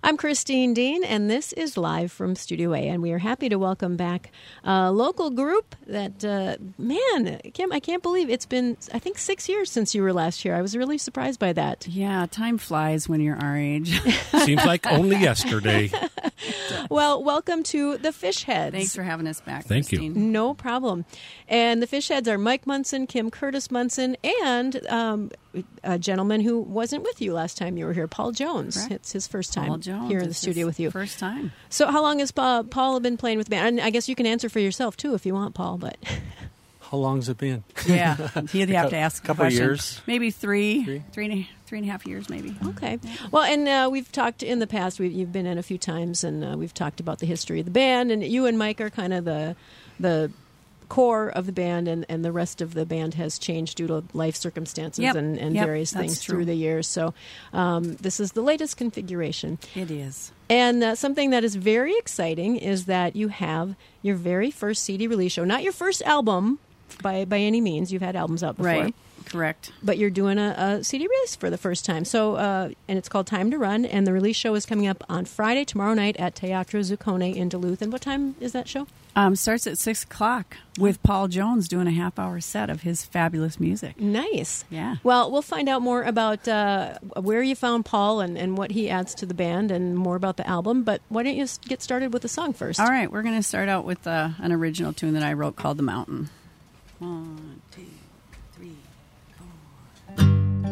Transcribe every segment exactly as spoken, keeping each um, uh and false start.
I'm Christine Dean, and this is Live from Studio A, and we are happy to welcome back a local group that, uh, man, Kim, I can't believe it's been, I think, six years since you were last here. I was really surprised by that. Yeah, time flies when you're our age. Seems like only yesterday. Well, welcome to the Fish Heads. Thanks for having us back, Thank Christine. you. No problem. And the Fish Heads are Mike Munson, Kim Curtis Munson, and um, a gentleman who wasn't with you last time you were here, Paul Jones. Correct. It's his first time Paul Jones, here in the it's studio his with you. First time. So how long has Paul, Paul been playing with the band? And I guess you can answer for yourself, too, if you want, Paul. But How long's it been? Yeah, he'd have to ask a couple question. years. Maybe three, Three? three and, a, three and a half years, maybe. Okay. Well, and uh, we've talked in the past. We've, you've been in a few times, and uh, we've talked about the history of the band. And you and Mike are kind of the the core of the band, and, and the rest of the band has changed due to life circumstances Yep. and, and Yep, various that's things true. through the years. So um, this is the latest configuration. It is. And uh, something that is very exciting is that you have your very first C D release show. Not your first album by by any means. You've had albums out before. Right. Correct. But you're doing a, a C D release for the first time. So, uh, and it's called Time to Run, and the release show is coming up on Friday, tomorrow night at Teatro Zuccone in Duluth. And what time is that show? Um, starts at six o'clock with Paul Jones doing a half-hour set of his fabulous music. Nice. Yeah. Well, we'll find out more about uh, where you found Paul and, and what he adds to the band and more about the album. But why don't you s- get started with the song first? All right, we're going to start out with uh, an original tune that I wrote called The Mountain. One, two, three, four.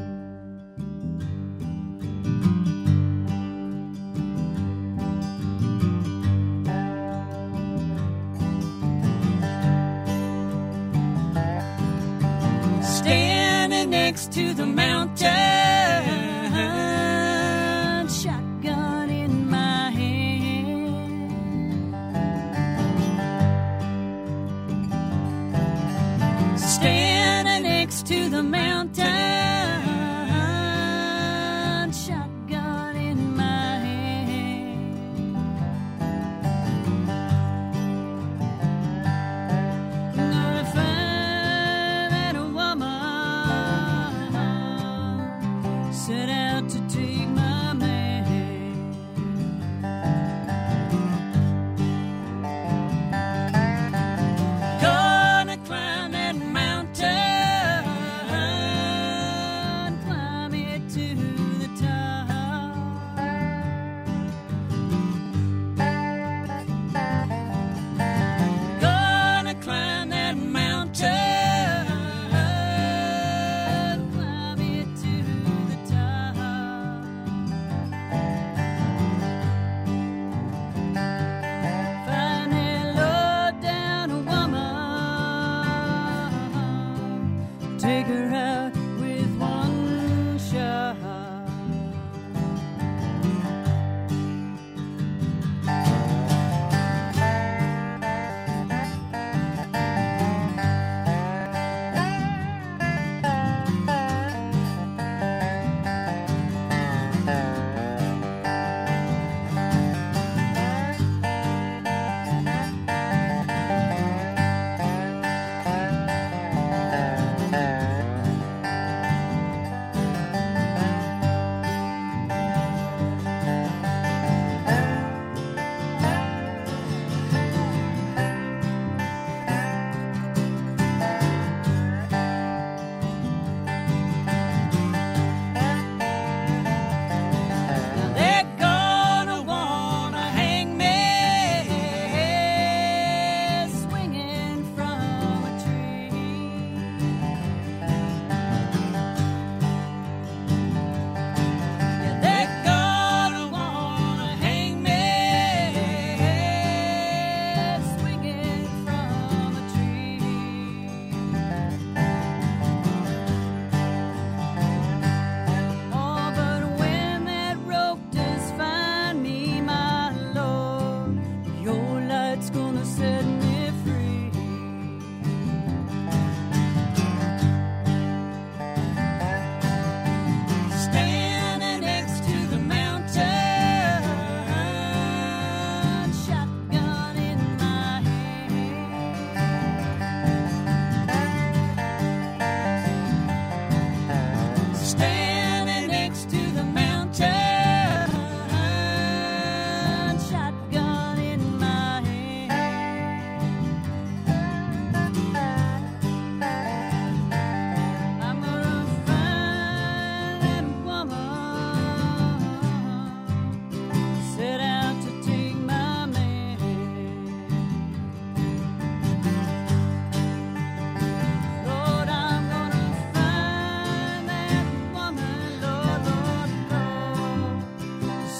Standing next to the mountain, shotgun in my hand. Standing next to the mountain, shotgun in my hand. Gonna find that woman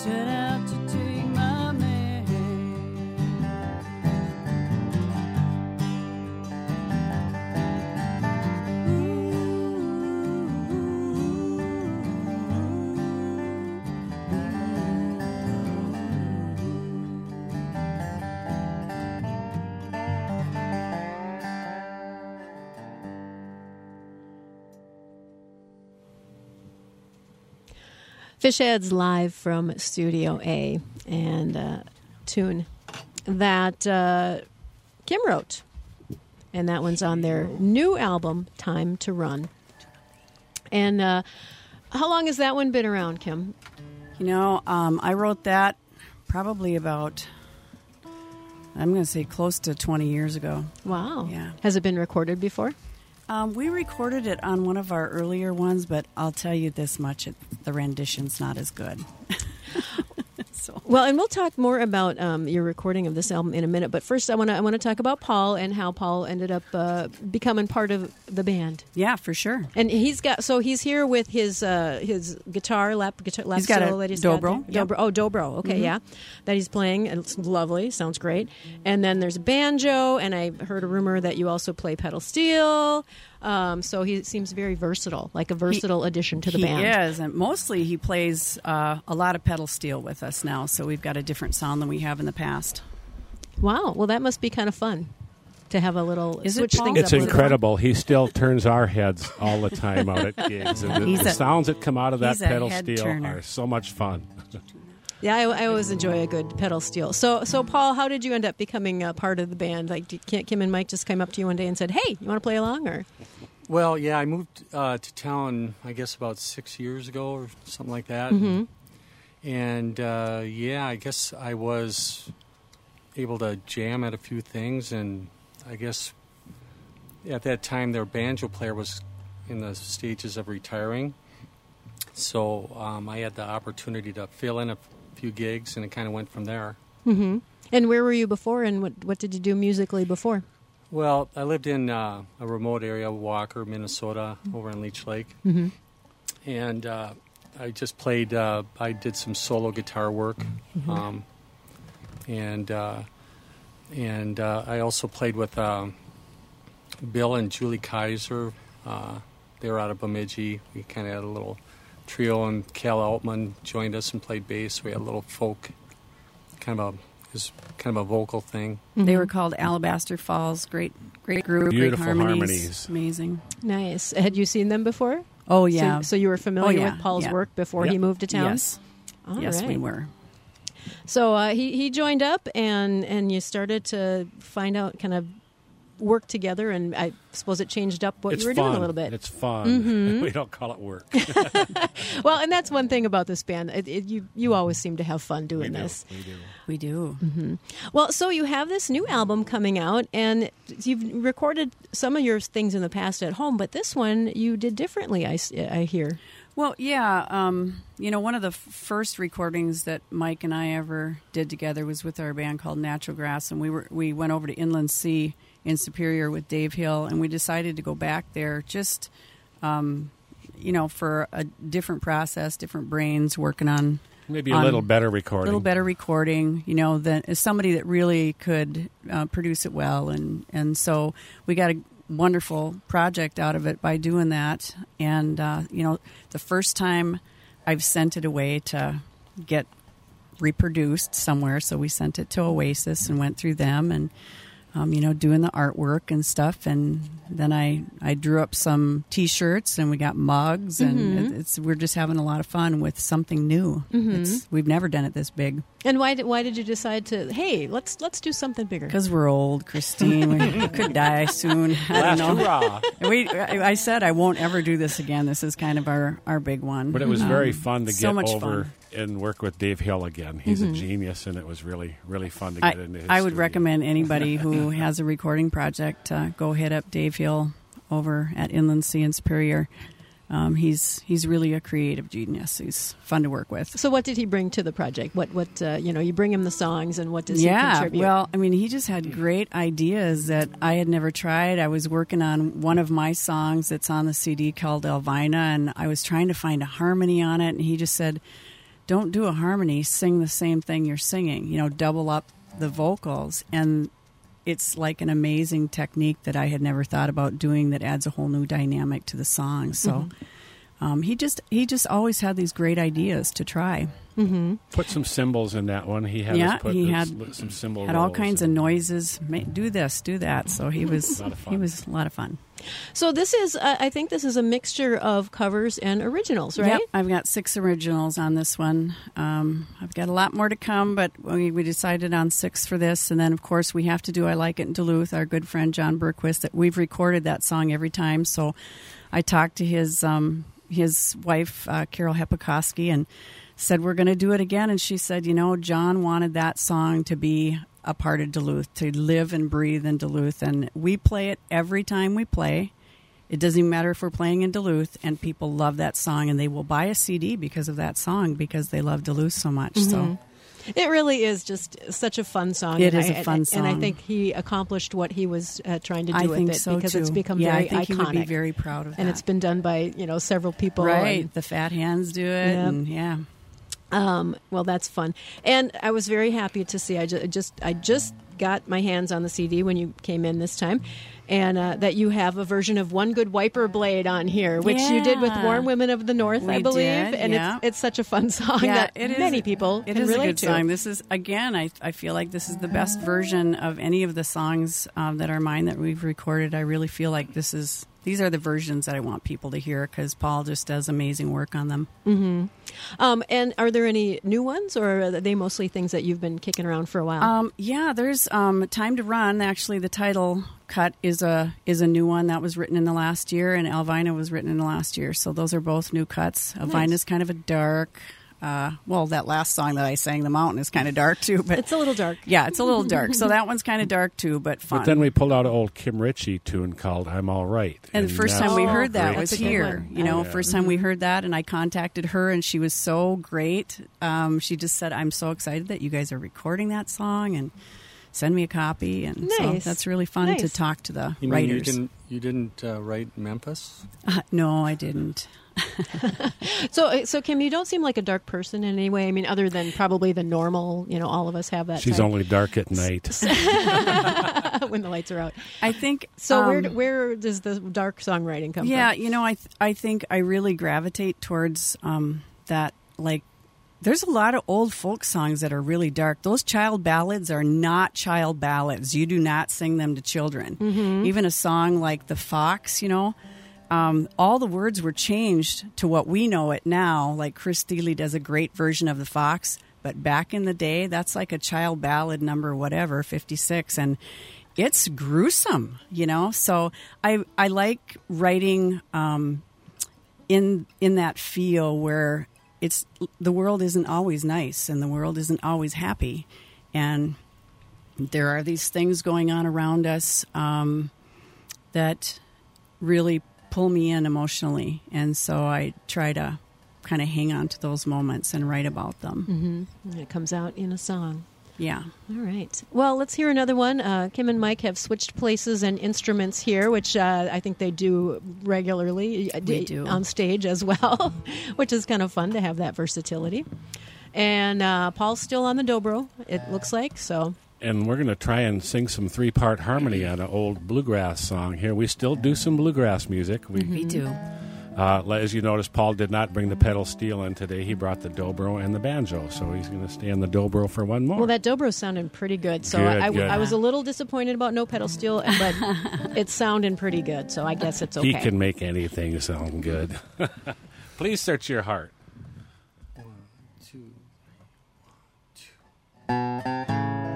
set out to take my man. Fishheads live from Studio A, and a tune that uh, Kim wrote, and that one's on their new album, Time to Run. And uh, how long has that one been around, Kim? You know, um, I wrote that probably about, I'm going to say close to twenty years ago. Wow. Yeah. Has it been recorded before? Um, we recorded it on one of our earlier ones, but I'll tell you this much, it, the rendition's not as good. so. Well, and we'll talk more about um, your recording of this album in a minute. But first, I want to I want to talk about Paul and how Paul ended up uh, becoming part of the band. Yeah, for sure. And he's got so he's here with his uh, his guitar lap guitar lap He's got solo a that he's dobro, got yep. dobro. Oh, dobro. Okay, Mm-hmm. yeah, that he's playing. And it's lovely. Sounds great. And then there's banjo, and I heard a rumor that you also play pedal steel. Um, so he seems very versatile, like a versatile he, addition to the he band. He is, and mostly he plays uh, a lot of pedal steel with us now, so we've got a different sound than we have in the past. Wow. Well, that must be kind of fun to have a little Is it, switch Paul? things It's up. a little. incredible. He still turns our heads all the time out at gigs. And the, He's the a- sounds that come out of that he's a pedal head steel turner. are so much fun. Yeah, I, I always enjoy a good pedal steel. So, so Paul, how did you end up becoming a part of the band? Like, did Kim and Mike just came up to you one day and said, "Hey, you want to play along?" Or Well, yeah, I moved uh, to town, I guess, about six years ago or something like that. Mhm. And, uh, yeah, I guess I was able to jam at a few things. And I guess at that time, their banjo player was in the stages of retiring. So um, I had the opportunity to fill in a few gigs, and it kind of went from there. mm-hmm. And where were you before? And what what did you do musically before? Well, I lived in uh, a remote area, Walker, Minnesota, over in Leech Lake. Mm-hmm. And uh, I just played, uh, I did some solo guitar work. Mm-hmm. Um, and uh, and uh, I also played with uh, Bill and Julie Kaiser. Uh, they were out of Bemidji. We kind of had a little trio, and Cal Altman joined us and played bass. We had a little folk, kind of a, it was kind of a vocal thing. They were called Alabaster Falls. Great, great group. Beautiful great harmonies. harmonies. Amazing. Nice. Had you seen them before? Oh yeah. So, so you were familiar Oh, yeah, with Paul's yeah. work before Yep. he moved to town? Yes. All yes, right. we were. So uh, he he joined up, and and you started to find out, kind of work together, and I suppose it changed up what it's you were fun. doing a little bit. It's fun. Mm-hmm. We don't call it work. Well, and that's one thing about this band. It, it, you you always seem to have fun doing we do. this. We do. We do. Mm-hmm. Well, so you have this new album coming out, and you've recorded some of your things in the past at home, but this one you did differently, I, s- I hear. Well, yeah. Um, you know, one of the f- first recordings that Mike and I ever did together was with our band called Natural Grass, and we were we went over to Inland Sea in Superior with Dave Hill, and we decided to go back there just, um, you know, for a different process, different brains working on Maybe a on little better a recording. little better recording, you know, than as somebody that really could uh, produce it well, and and so we got a wonderful project out of it by doing that. And uh, you know, the first time I've sent it away to get reproduced somewhere, so we sent it to Oasis and went through them, and um, you know, doing the artwork and stuff. And then I, I drew up some T-shirts, and we got mugs, and Mhm. it, it's we're just having a lot of fun with something new. Mhm. It's, we've never done it this big And why did why did you decide to? Hey, let's let's do something bigger. because we're old, Christine. We could die soon. I Last don't know. hurrah. We, I I said I won't ever do this again. This is kind of our, our big one. But it was Um, very fun to so get much over fun. and work with Dave Hill again. He's Mhm. a genius, and it was really, really fun to get I, into his I would studio. recommend anybody who has a recording project uh, go hit up Dave Hill over at Inland Sea in Superior. Um, he's he's really a creative genius. He's fun to work with. So what did he bring to the project? What what uh, you know? You bring him the songs, and what does he Yeah, contribute? well, I mean, he just had great ideas that I had never tried. I was working on one of my songs that's on the C D called Elvina, and I was trying to find a harmony on it, and he just said, don't do a harmony, sing the same thing you're singing, you know, double up the vocals. And it's like an amazing technique that I had never thought about doing that adds a whole new dynamic to the song. So mm-hmm. um, he just he just always had these great ideas to try. Mm-hmm. Put some cymbals in that one. He had yeah, us put he this, had some cymbal had all rolls kinds of and- noises. Ma- do this, do that. So he was A lot of fun. he was a lot of fun. So this is, uh, I think this is a mixture of covers and originals, right? Yep, I've got six originals on this one. Um, I've got a lot more to come, but we, we decided on six for this. And then, of course, we have to do I Like It in Duluth, our good friend John Berquist. That we've recorded that song every time. So I talked to his um, his wife, uh, Carol Hepikoski, and said, we're going to do it again. And she said, you know, John wanted that song to be a part of Duluth, to live and breathe in Duluth. And we play it every time we play. It doesn't even matter if we're playing in Duluth, and people love that song, and they will buy a C D because of that song because they love Duluth so much. Mm-hmm. So it really is just such a fun song. It and is I, a fun and I song. think he accomplished what he was uh, trying to do I with think it so because too. it's become yeah, very I think iconic. he would be very proud of that. and it's been done by, you know, several people. right. and- The Fat Hands do it, Yep. and yeah. Um, well, that's fun, and I was very happy to see. I ju- just, I just got my hands on the C D when you came in this time, and uh, that you have a version of "One Good Wiper Blade" on here, which you did with Yeah. Warm Women of the North, I We believe, did, and yeah. it's it's such a fun song Yeah, that it is- many people It can is a relate good to. song. This is again. I I feel like this is the best version of any of the songs um, that are mine that we've recorded. I really feel like this is. These are the versions that I want people to hear because Paul just does amazing work on them. Mm-hmm. Um, and are there any new ones, or are they mostly things that you've been kicking around for a while? Um, yeah, there's um, Time to Run. Actually, the title cut is a is a new one that was written in the last year, and Elvina was written in the last year. So those are both new cuts. Elvina's kind of a dark. Uh, well, that last song that I sang, "The Mountain," is kind of dark too. But it's a little dark. yeah, it's a little dark. So that one's kind of dark too, but fun. But then we pulled out an old Kim Ritchie tune called "I'm All Right," And the first that's time we Oh, heard that great. was That's a good here. one. You know, Yeah. first time we heard that, and I contacted her, and she was so great. Um, she just said, "I'm so excited that you guys are recording that song, and send me a copy." And so Nice. that's really fun to Nice. talk to the You mean writers. you didn't you didn't uh, write Memphis? Uh, no, I didn't. So, uh, so Kim, you don't seem like a dark person in any way. I mean, other than probably the normal. You know, all of us have that. She's type only dark at night. when the lights are out. I think So, where um, where does the dark songwriting come Yeah, from? you know, I th- I think I really gravitate towards um, that. Like, there's a lot of old folk songs that are really dark. Those child ballads are not child ballads. You do not sing them to children. Mm-hmm. Even a song like "The Fox," you know, um, all the words were changed to what we know it now. Like Chris Steele does a great version of "The Fox," but back in the day, that's like a child ballad number whatever, fifty-six, and it's gruesome, you know. So I I like writing um, in in that feel where it's the world isn't always nice and the world isn't always happy, and there are these things going on around us um, that really pull me in emotionally, and so I try to kind of hang on to those moments and write about them. Mm-hmm. And it comes out in a song. Yeah. All right. Well, let's hear another one. Uh, Kim and Mike have switched places and instruments here, which uh, I think they do regularly uh, We d- do. on stage as well, which is kind of fun to have that versatility. And uh, Paul's still on the dobro, it looks like. So And we're going to try and sing some three-part harmony on an old bluegrass song here. We still do some bluegrass music. We, We do. uh, as you notice, Paul did not bring the pedal steel in today. He brought the dobro and the banjo, so he's going to stay on the dobro for one more. well, that dobro sounded pretty good. So Good, I, good. I was a little disappointed about no pedal steel, but it's sounding pretty good. So I guess it's okay. He can make anything sound good. Please search your heart. One, two, one, two.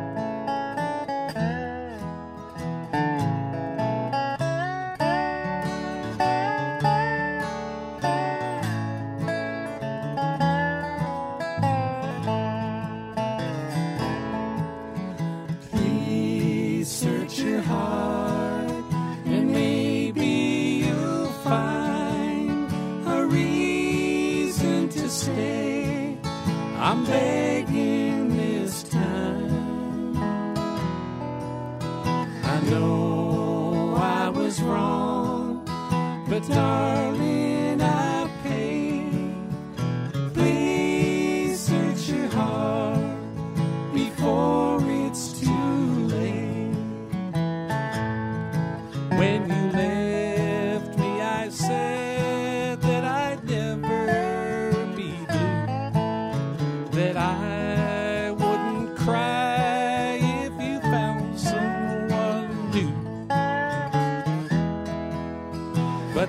Please search your heart, and maybe you'll find a reason to stay. I'm begging this time. I know I was wrong, but darling, I paid. Please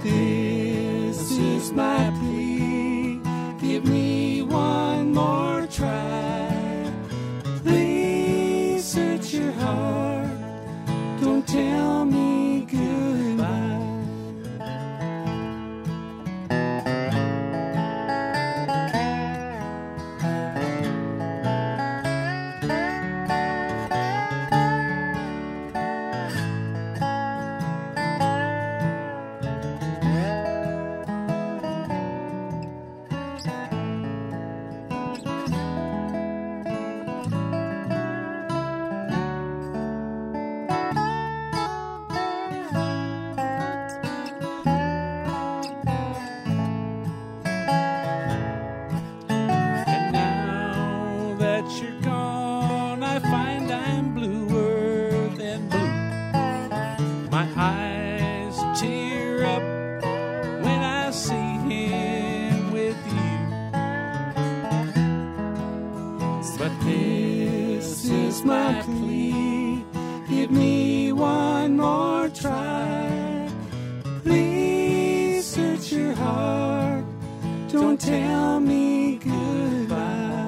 this is my plea. Give me one more try. Please search your heart. Don't tell me goodbye. My plea, give me one more try. Please search your heart. Don't tell me goodbye.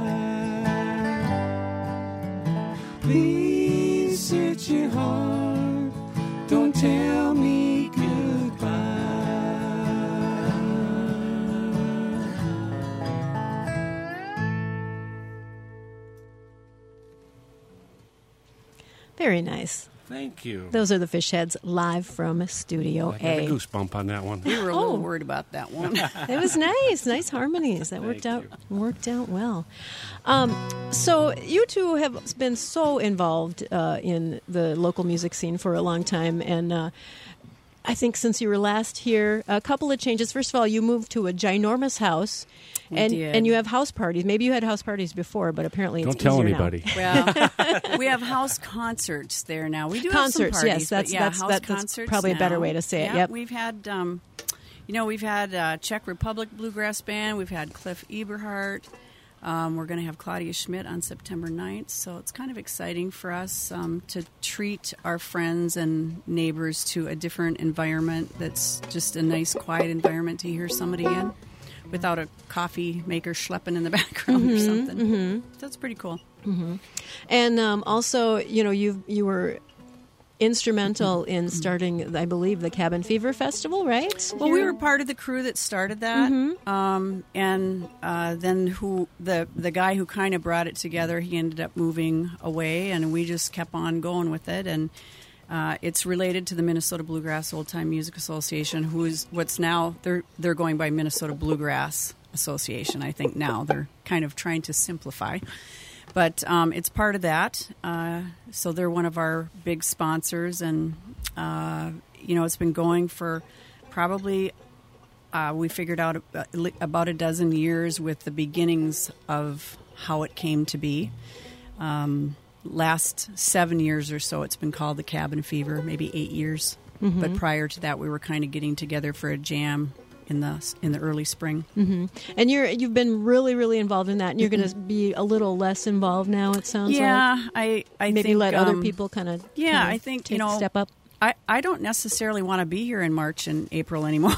Please search your heart. Don't tell me goodbye. Very nice. Thank you. Those are the Fishheads live from Studio I had a A. goosebump on that one. We were a Oh. little worried about that one. It was nice, nice harmonies. That worked out Thank worked out well. Um, so you two have been so involved uh, in the local music scene for a long time, and uh, I think since you were last here, a couple of changes. First of all, you moved to a ginormous house, We and did. and you have house parties. Maybe you had house parties before, but apparently Don't it's tell easier now. anybody. Well, we have house concerts there now. We do Concerts, have some parties, yes, that's- but yeah, that's- house that- that's concerts probably a better now. way to say it, Yeah, yep. we've had, um, you know, we've had uh, Czech Republic Bluegrass Band. We've had Cliff Eberhardt. Um, we're going to have Claudia Schmidt on September ninth, so it's kind of exciting for us um, to treat our friends and neighbors to a different environment that's just a nice, quiet environment to hear somebody in without a coffee maker schlepping in the background or something. Mm-hmm. That's pretty cool. And um, also, you know, you you were instrumental in starting, I believe, the Cabin Fever Festival, right? Well, we were part of the crew that started that, um, and uh, then who the the guy who kind of brought it together, he ended up moving away, and we just kept on going with it. And uh, it's related to the Minnesota Bluegrass Old Time Music Association, who's what's now they're they're going by Minnesota Bluegrass Association. I think now they're kind of trying to simplify. But um, it's part of that. Uh, so they're one of our big sponsors. And, uh, you know, it's been going for probably, uh, we figured out about a dozen years with the beginnings of how it came to be. Um, last seven years or so, it's been called the Cabin Fever, maybe eight years. Mm-hmm. But prior to that, we were kind of getting together for a jam in the in the early spring. Mm-hmm. And you're you've been really really involved in that, and you're going to be a little less involved now. It sounds yeah, like. I I maybe think, let other um, people kind of yeah, I think take you know a step up. I, I don't necessarily want to be here in March and April anymore.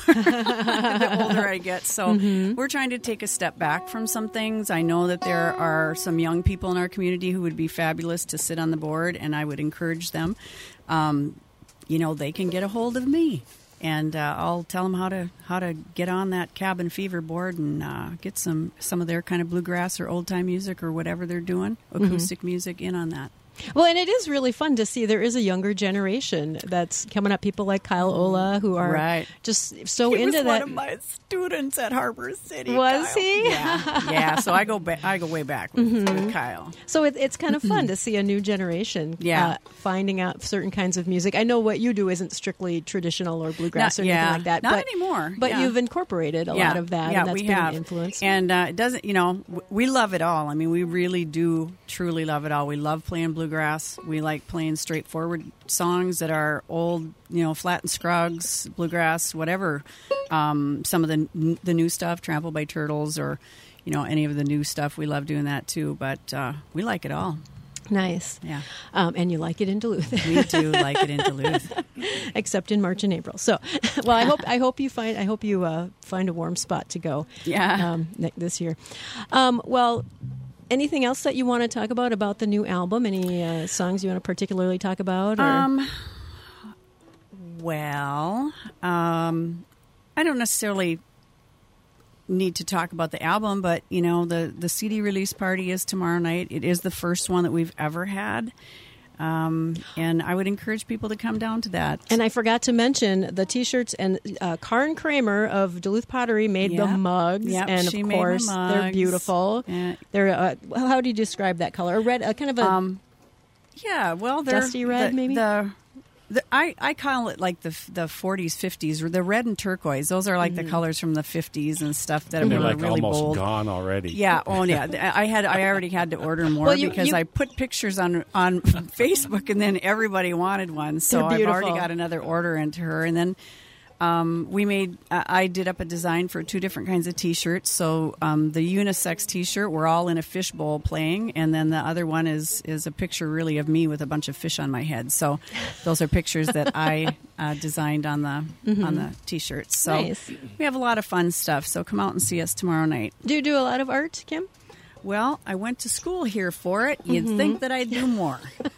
The older I get, so Mm-hmm. we're trying to take a step back from some things. I know that there are some young people in our community who would be fabulous to sit on the board, and I would encourage them. Um, you know, they can get a hold of me. And uh, I'll tell them how to how to get on that Cabin Fever board and uh, get some, some of their kind of bluegrass or old time music or whatever they're doing, acoustic mm-hmm. music in on that. Well, and it is really fun to see there is a younger generation that's coming up. People like Kyle Ola who are right. just so he into was that. One of my students at Harbor City. Was Kyle. he? Yeah, yeah. So I go ba- I go way back with, mm-hmm. with Kyle. So it, it's kind of fun to see a new generation. Yeah. Uh, finding out certain kinds of music. I know what you do isn't strictly traditional or bluegrass Not, or anything yeah, like that. Not but, anymore. But yeah. you've incorporated a yeah. lot of that, yeah, and that's we been have. an influence. And uh, it doesn't, you know, w- we love it all. I mean, we really do truly love it all. We love playing bluegrass. We like playing straightforward songs that are old, you know, Flat and Scruggs, bluegrass, whatever. Um, some of the the new stuff, Trampled by Turtles, or you know, any of the new stuff. We love doing that too. But uh, we like it all. Nice. Yeah. Um, and you like it in Duluth. We do like it in Duluth. Except in March and April. So, well, I hope I hope you find I hope you uh, find a warm spot to go. Yeah. Um, ne- this year. Um, well, anything else that you want to talk about about the new album? Any uh, songs you want to particularly talk about? Or? Um. Well, um, I don't necessarily need to talk about the album, but you know, the the C D release party is tomorrow night. It is the first one that we've ever had. Um, and I would encourage people to come down to that. And I forgot to mention the T-shirts, and uh, Karen Kramer of Duluth Pottery made Yep. the mugs, Yep, and of she made the course they're mugs. beautiful. Yeah. They're uh, well, how do you describe that color? A red, uh, kind of a Um, yeah, well, they're Dusty red, the, maybe? The, the I, I call it like the the forties, fifties, the red and turquoise. Those are like Mm-hmm. the colors from the fifties and stuff that They're were like really almost bold. gone already. Yeah, oh yeah. I had I already had to order more Well, you- because you- I put pictures on on Facebook and then everybody wanted one. So They're I've already beautiful. got another order into her, and then. Um, we made. Uh, I did up a design for two different kinds of T-shirts. So um, the unisex T-shirt, we're all in a fishbowl playing, and then the other one is is a picture really of me with a bunch of fish on my head. So those are pictures that I uh, designed on the on the T-shirts. So Nice. we have a lot of fun stuff. So come out and see us tomorrow night. Do you do a lot of art, Kim? Well, I went to school here for it. You'd Mm-hmm. think that I'd do more.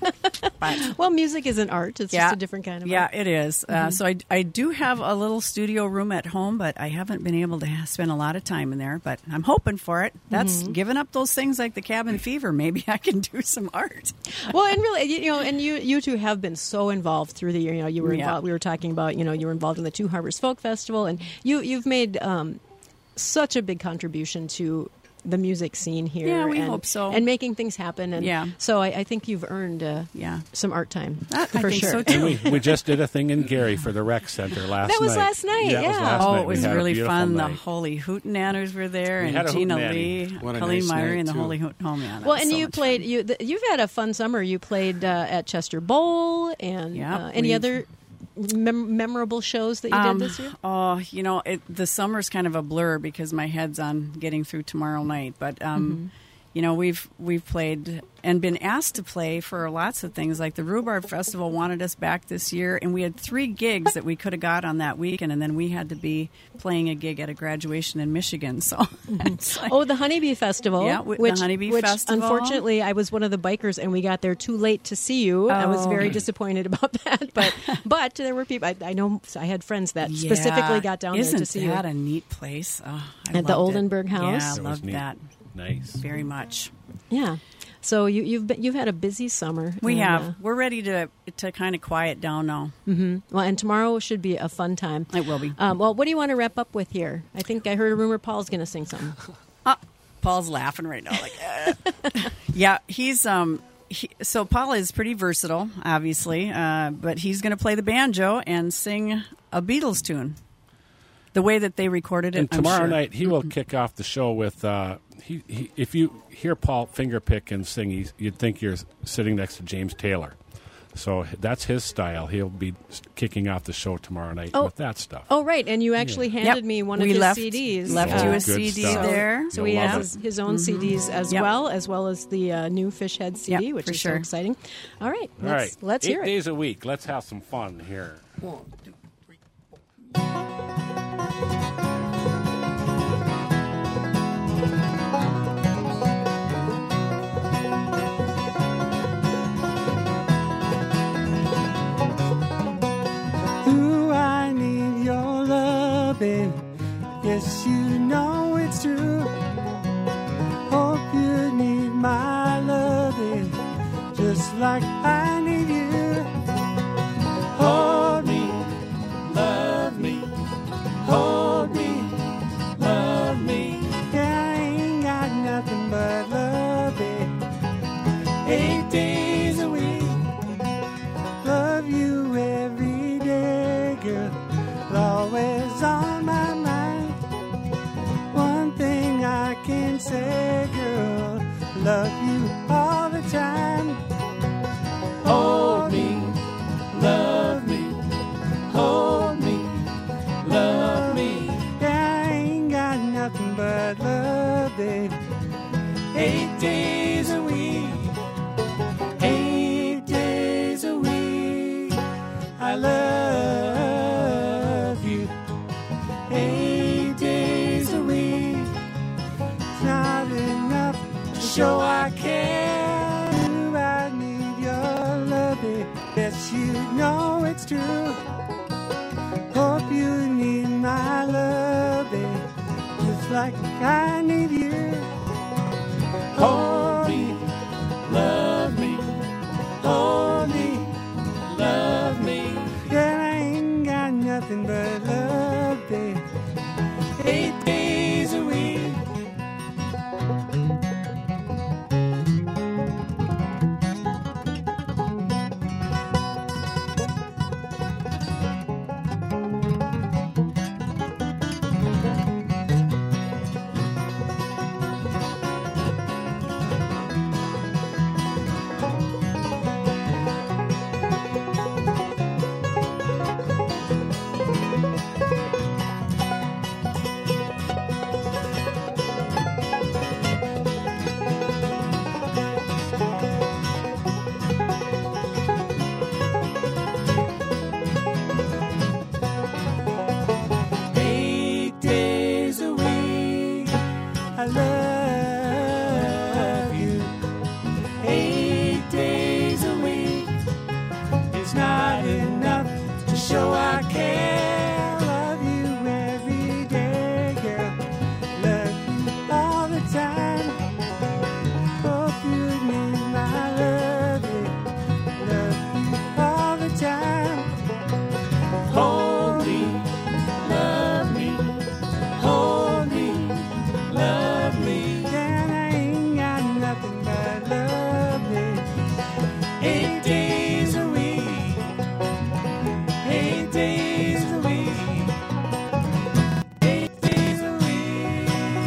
But Well, music isn't art; it's just a different kind of yeah, art. it is. Uh, so I, I do have a little studio room at home, but I haven't been able to ha- spend a lot of time in there. But I'm hoping for it. That's Mm-hmm. giving up those things like the cabin fever. Maybe I can do some art. Well, and really, you know, and you you two have been so involved through the year. You know, you were Yeah. involved. We were talking about, you know, you were involved in the Two Harbors Folk Festival, and you you've made um, such a big contribution to the music scene here. Yeah, we and, hope so. and making things happen. And Yeah. so I, I think you've earned uh, Yeah. some art time I for think sure. so, And too. we, we just did a thing in Gary for the rec center last night. That was last night, Yeah, it was yeah. last Oh, night. it We was had a really beautiful fun. night. The Holy Hootenanners were there, We and had a Gina hootenanny. Lee, What a Colleen nice Meyer, night, and the too. Holy Hoot. Oh man! that Well, was and so you much played. fun. You th- you've had a fun summer. You played uh, at Chester Bowl, and Yep, uh, any we've- other mem- memorable shows that you Um, did this year? Oh, you know, it, the summer's kind of a blur because my head's on getting through tomorrow night. But um, Mm-hmm. you know, we've we've played and been asked to play for lots of things. Like the Rhubarb Festival wanted us back this year, and we had three gigs that we could have got on that weekend, and then we had to be playing a gig at a graduation in Michigan. So, it's like- Oh, the Honeybee Festival. Yeah, w- the which, Honeybee which, Festival. Unfortunately, I was one of the bikers, and we got there too late to see you. I was Oh. very disappointed about that. But but there were people. I, I know I had friends that specifically Yeah. got down Isn't there to see that you a neat place? Oh, I At the loved it. Oldenburg House? Yeah, I It was loved neat. that Nice. very much. Yeah. So you, you've been, you've had a busy summer. We and, have. uh, We're ready to to kind of quiet down now. well, and tomorrow should be a fun time. It will be. Um, well, what do you want to wrap up with here? I think I heard a rumor Paul's going to sing something. Uh, Paul's laughing right now. Like, eh. yeah, he's um. He, so Paul is pretty versatile, obviously, uh, but he's going to play the banjo and sing a Beatles tune, the way that they recorded it. And I'm tomorrow sure. night he will kick off the show with. Uh, he, he if you hear Paul fingerpick and sing, he's, you'd think you're sitting next to James Taylor. So that's his style. He'll be kicking off the show tomorrow night Oh. with that stuff. Oh, right. And you actually handed Yep. me one we of his left, C Ds. Left Oh, you a good C D stuff. there. So You'll he love has it. his, his own C Ds as Yep. well, as well as the uh, new Fish Head C D, Yep, which for is sure. so exciting. All right. All Let's, right, let's eight hear it. days a week. Let's have some fun here. Ooh, I need your love, baby. Yes, you know it's true. Hope you need my love, baby, just like I need you. Hold me, love me, hold me, love me. Yeah, I ain't got nothing but love, baby. Eight days a week. Love you every day, girl. Always on my mind. One thing I can say, girl, love you all the time. Hold me, love me, hold me, love me. Yeah, I ain't got nothing but love, baby. Eight days a week. yes, you know it's true. Hope you need my love, babe, just like I need you. Hold me, love me, hold me, love me. Yeah, I ain't got nothing but love, babe. Eight days a week. I love you. Eight days a week is not enough to show I care. Love you every day, girl. Love you all the time. Hope you need my love. Love you all the time. Hold me, love me, hold me, love me. Then I ain't got nothing but love me. Eight days a week, eight days a week, eight days a week.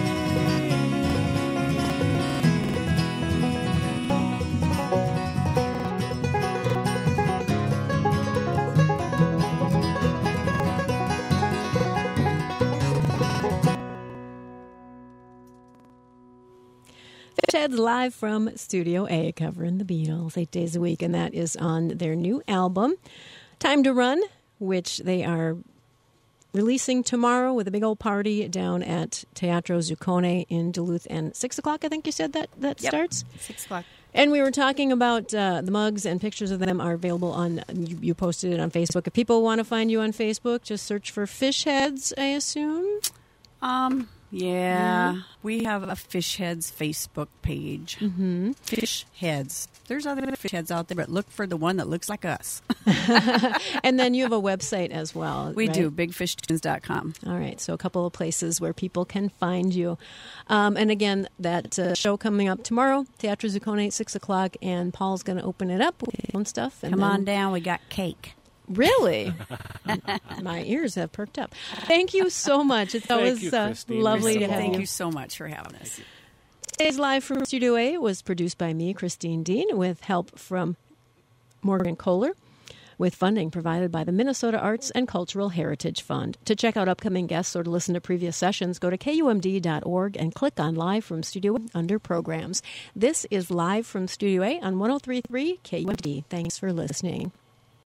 Fish Heads live from Studio A, covering the Beatles eight days a week, and that is on their new album, Time to Run, which they are releasing tomorrow with a big old party down at Teatro Zuccone in Duluth, and six o'clock, I think you said that that Yep. starts? Six o'clock. And we were talking about uh, the mugs, and pictures of them are available on, you, you posted it on Facebook. If people want to find you on Facebook, just search for Fish Heads, I assume. Um, yeah, we have a Fish Heads Facebook page. Mm-hmm. Fish Heads. There's other fish heads out there, but look for the one that looks like us. And then you have a website as well. We right? do, big fish tunes dot com. All right, so a couple of places where people can find you. Um, and again, that uh, show coming up tomorrow, Teatro Zuccone at six o'clock, and Paul's going to open it up with his own stuff. And Come then- on down, we got cake. Really? My ears have perked up. Thank you so much. It's Thank always you, uh, Christine. lovely You're to so have Thank you. you so much for having us. Today's Live from Studio A was produced by me, Christine Dean, with help from Morgan Kohler, with funding provided by the Minnesota Arts and Cultural Heritage Fund. To check out upcoming guests or to listen to previous sessions, go to K U M D dot org and click on Live from Studio A under Programs. This is Live from Studio A on one oh three point three K U M D. Thanks for listening.